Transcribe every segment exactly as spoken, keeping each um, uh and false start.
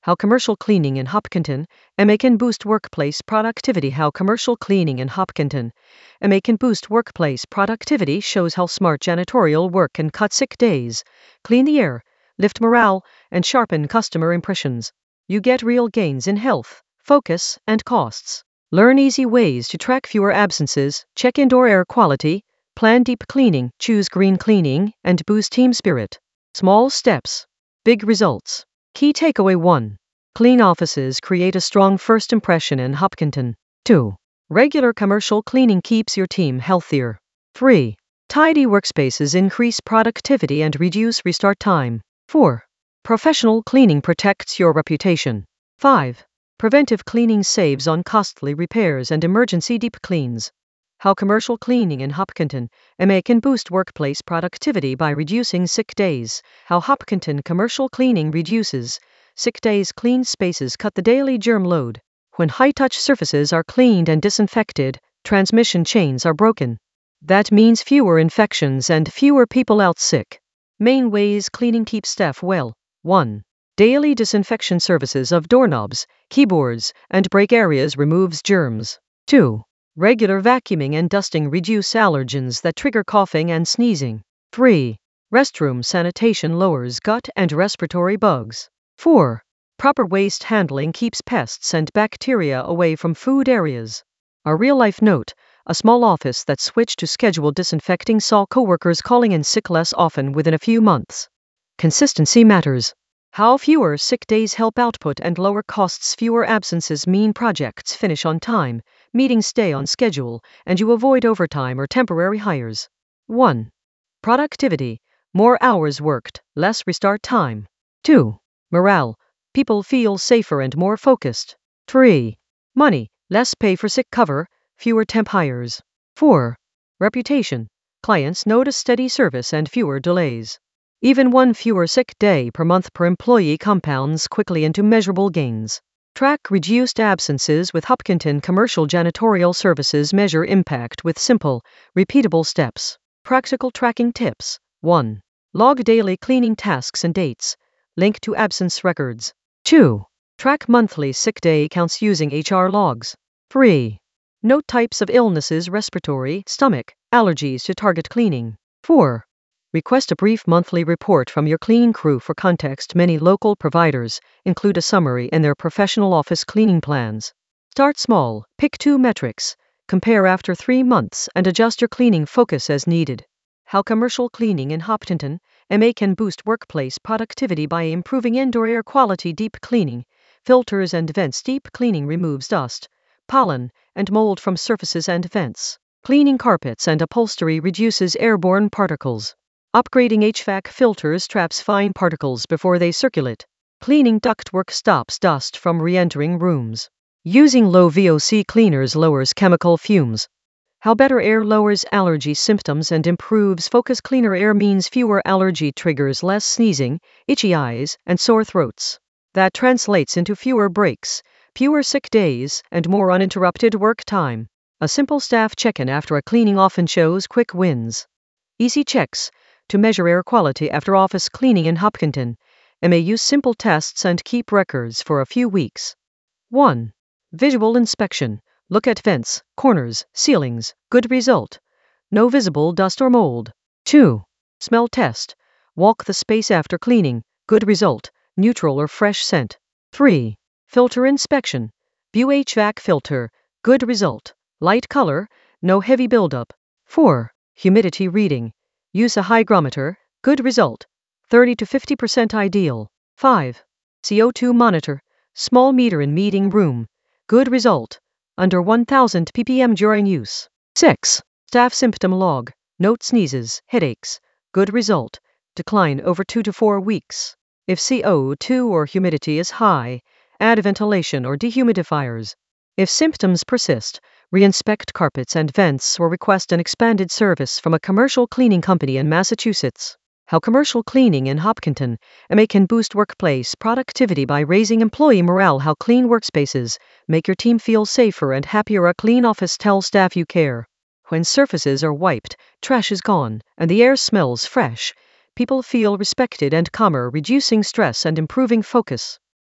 How commercial cleaning in Hopkinton, M A can boost workplace productivity. How commercial cleaning in Hopkinton, M A can boost workplace productivity shows how smart janitorial work can cut sick days, clean the air, lift morale, and sharpen customer impressions. You get real gains in health, focus, and costs. Learn easy ways to track fewer absences, check indoor air quality, plan deep cleaning, choose green cleaning, and boost team spirit. Small steps, big results. Key takeaway one. Clean offices create a strong first impression in Hopkinton. two. Regular commercial cleaning keeps your team healthier. three. Tidy workspaces increase productivity and reduce restart time. four. Professional cleaning protects your reputation. five. Preventive cleaning saves on costly repairs and emergency deep cleans. How commercial cleaning in Hopkinton, M A can boost workplace productivity by reducing sick days. How Hopkinton commercial cleaning reduces sick days. Clean spaces cut the daily germ load. When high-touch surfaces are cleaned and disinfected, transmission chains are broken. That means fewer infections and fewer people out sick. Main ways cleaning keeps staff well. one. Daily disinfection services of doorknobs, keyboards, and break areas removes germs. two. Regular vacuuming and dusting reduce allergens that trigger coughing and sneezing. three. Restroom sanitation lowers gut and respiratory bugs. four. Proper waste handling keeps pests and bacteria away from food areas. A real-life note, a small office that switched to scheduled disinfecting saw coworkers calling in sick less often within a few months. Consistency matters. How fewer sick days help output and lower costs. Fewer absences mean projects finish on time, meetings stay on schedule, and you avoid overtime or temporary hires. one. Productivity. More hours worked, less restart time. two. Morale. People feel safer and more focused. three. Money. Less pay for sick cover, fewer temp hires. four. Reputation. Clients notice steady service and fewer delays. Even one fewer sick day per month per employee compounds quickly into measurable gains. Track reduced absences with Hopkinton Commercial Janitorial Services. Measure impact with simple, repeatable steps. Practical tracking tips. one. Log daily cleaning tasks and dates. Link to absence records. two. Track monthly sick day counts using H R logs. three. Note types of illnesses: respiratory, stomach, allergies to target cleaning. four. Request a brief monthly report from your cleaning crew for context. Many local providers include a summary in their professional office cleaning plans. Start small, pick two metrics, compare after three months, and adjust your cleaning focus as needed. How commercial cleaning in Hopkinton, M A can boost workplace productivity by improving indoor air quality. Deep cleaning, filters and vents. Deep cleaning removes dust, pollen, and mold from surfaces and vents. Cleaning carpets and upholstery reduces airborne particles. Upgrading H V A C filters traps fine particles before they circulate. Cleaning ductwork stops dust from re-entering rooms. Using low V O C cleaners lowers chemical fumes. How better air lowers allergy symptoms and improves focus. Cleaner air means fewer allergy triggers, less sneezing, itchy eyes, and sore throats. That translates into fewer breaks, fewer sick days, and more uninterrupted work time. A simple staff check-in after a cleaning often shows quick wins. Easy checks to measure air quality after office cleaning in Hopkinton. M A use simple tests and keep records for a few weeks. one. Visual inspection. Look at vents, corners, ceilings. Good result. No visible dust or mold. two. Smell test. Walk the space after cleaning. Good result. Neutral or fresh scent. three. Filter inspection. View H V A C filter. Good result. Light color, no heavy buildup. four. Humidity reading. Use a hygrometer. Good result. thirty to fifty percent ideal. five. C O two monitor. Small meter in meeting room. Good result. Under one thousand p p m during use. six. Staff symptom log. Note sneezes, headaches. Good result. Decline over two to four weeks. If C O two or humidity is high, add ventilation or dehumidifiers. If symptoms persist, re-inspect carpets and vents or request an expanded service from a commercial cleaning company in Massachusetts. How commercial cleaning in Hopkinton, M A can boost workplace productivity by raising employee morale. How clean workspaces make your team feel safer and happier. A clean office tells staff you care. When surfaces are wiped, trash is gone, and the air smells fresh, people feel respected and calmer, reducing stress and improving focus.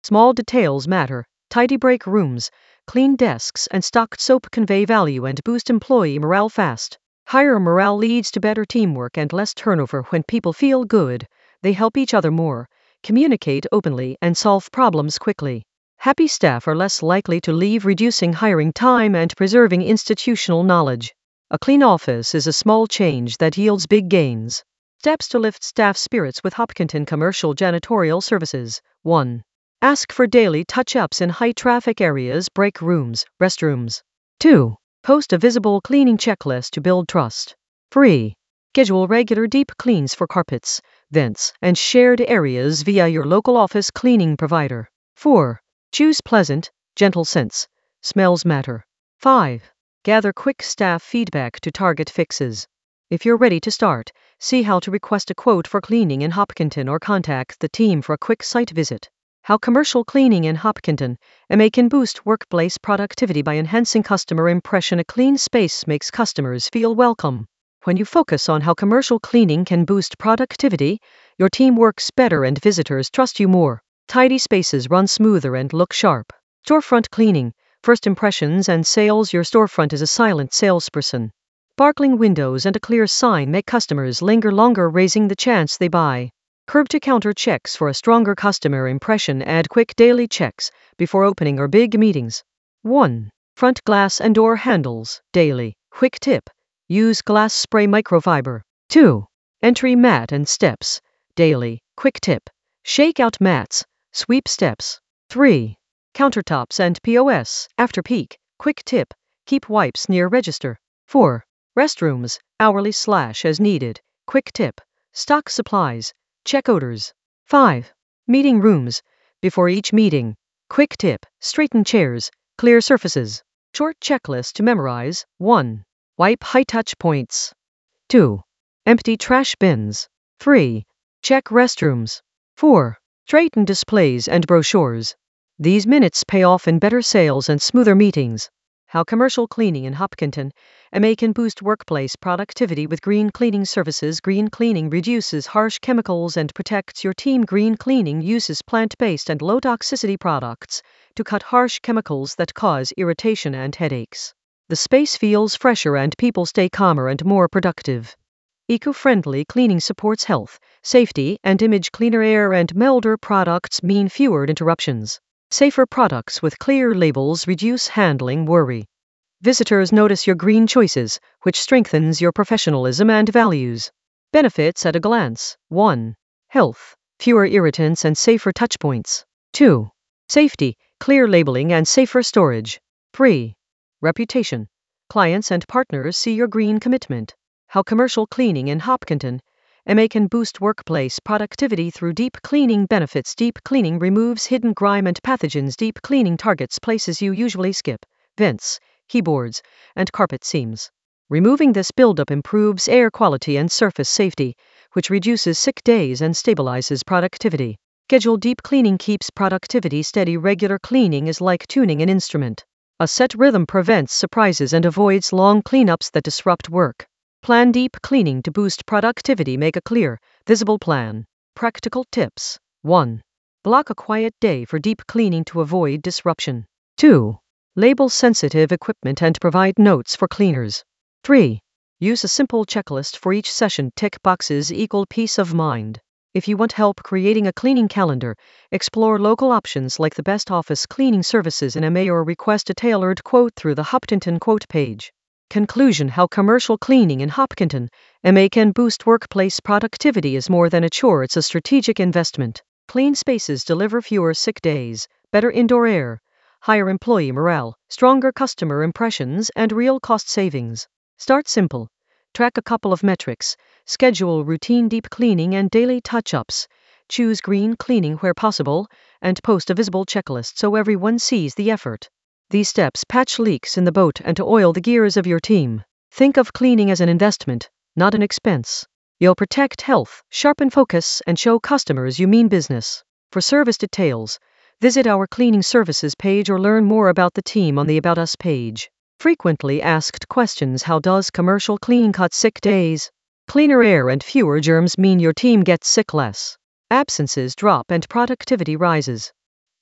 Small details matter. Tidy break rooms, clean desks, and stocked soap convey value and boost employee morale fast. Higher morale leads to better teamwork and less turnover. When people feel good, they help each other more, communicate openly, and solve problems quickly. Happy staff are less likely to leave, reducing hiring time and preserving institutional knowledge. A clean office is a small change that yields big gains. Steps to lift staff spirits with Hopkinton Commercial Janitorial Services. one. Ask for daily touch-ups in high-traffic areas, break rooms, restrooms. two. Post a visible cleaning checklist to build trust. three. Schedule regular deep cleans for carpets, vents, and shared areas via your local office cleaning provider. four. Choose pleasant, gentle scents. Smells matter. five. Gather quick staff feedback to target fixes. If you're ready to start, see how to request a quote for cleaning in Hopkinton or contact the team for a quick site visit. How commercial cleaning in Hopkinton, M A can boost workplace productivity by enhancing customer impression. A clean space makes customers feel welcome. When you focus on how commercial cleaning can boost productivity, your team works better and visitors trust you more. Tidy spaces run smoother and look sharp. Storefront cleaning, first impressions and sales. Your storefront is a silent salesperson. Sparkling windows and a clear sign make customers linger longer, raising the chance they buy. Curb-to-counter checks for a stronger customer impression. Add quick daily checks before opening or big meetings. one. Front glass and door handles, daily. Quick tip: use glass spray microfiber. two. Entry mat and steps, daily. Quick tip: shake out mats, sweep steps. three. Countertops and P O S, after peak. Quick tip: keep wipes near register. four. Restrooms, hourly slash as needed. Quick tip: stock supplies, check odors. five. Meeting rooms, before each meeting. Quick tip: straighten chairs, clear surfaces. Short checklist to memorize. one. Wipe high touch points. two. Empty trash bins. three. Check restrooms. four. Straighten displays and brochures. These minutes pay off in better sales and smoother meetings. How commercial cleaning in Hopkinton, M A can boost workplace productivity with green cleaning services. Green cleaning reduces harsh chemicals and protects your team. Green cleaning uses plant-based and low-toxicity products to cut harsh chemicals that cause irritation and headaches. The space feels fresher and people stay calmer and more productive. Eco-friendly cleaning supports health, safety, and image. Cleaner air and milder products mean fewer interruptions. Safer products with clear labels reduce handling worry. Visitors notice your green choices, which strengthens your professionalism and values. Benefits at a glance. one. Health, fewer irritants and safer touchpoints. two. Safety, clear labeling and safer storage. three. Reputation, clients and partners see your green commitment. How commercial cleaning in Hopkinton, M A can boost workplace productivity through deep cleaning benefits. Deep cleaning removes hidden grime and pathogens. Deep cleaning targets places you usually skip: vents, keyboards, and carpet seams. Removing this buildup improves air quality and surface safety, which reduces sick days and stabilizes productivity. Scheduled deep cleaning keeps productivity steady. Regular cleaning is like tuning an instrument. A set rhythm prevents surprises and avoids long cleanups that disrupt work. Plan deep cleaning to boost productivity. Make a clear, visible plan. Practical tips. one. Block a quiet day for deep cleaning to avoid disruption. two. Label sensitive equipment and provide notes for cleaners. three. Use a simple checklist for each session. Tick boxes equal peace of mind. If you want help creating a cleaning calendar, explore local options like the best office cleaning services in M A or request a tailored quote through the Hopkinton quote page. Conclusion: how commercial cleaning in Hopkinton, M A can boost workplace productivity is more than a chore, it's a strategic investment. Clean spaces deliver fewer sick days, better indoor air, higher employee morale, stronger customer impressions, and real cost savings. Start simple. Track a couple of metrics, schedule routine deep cleaning and daily touch-ups, choose green cleaning where possible, and post a visible checklist so everyone sees the effort. These steps patch leaks in the boat and to oil the gears of your team. Think of cleaning as an investment, not an expense. You'll protect health, sharpen focus, and show customers you mean business. For service details, visit our cleaning services page or learn more about the team on the About Us page. Frequently asked questions: how does commercial cleaning cut sick days? Cleaner air and fewer germs mean your team gets sick less. Absences drop and productivity rises.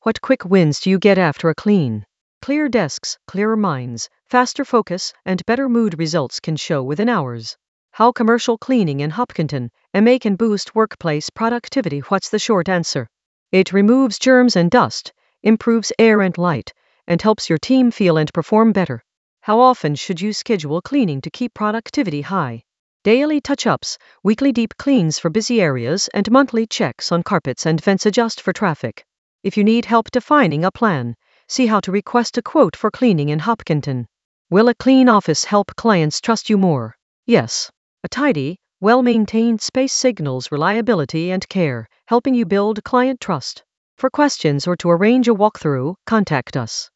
What quick wins do you get after a clean? Clear desks, clearer minds, faster focus, and better mood results can show within hours. How commercial cleaning in Hopkinton, M A can boost workplace productivity. What's the short answer? It removes germs and dust, improves air and light, and helps your team feel and perform better. How often should you schedule cleaning to keep productivity high? Daily touch-ups, weekly deep cleans for busy areas, and monthly checks on carpets and vents adjust for traffic. If you need help defining a plan, see how to request a quote for cleaning in Hopkinton. Will a clean office help clients trust you more? Yes. A tidy, well-maintained space signals reliability and care, helping you build client trust. For questions or to arrange a walkthrough, contact us.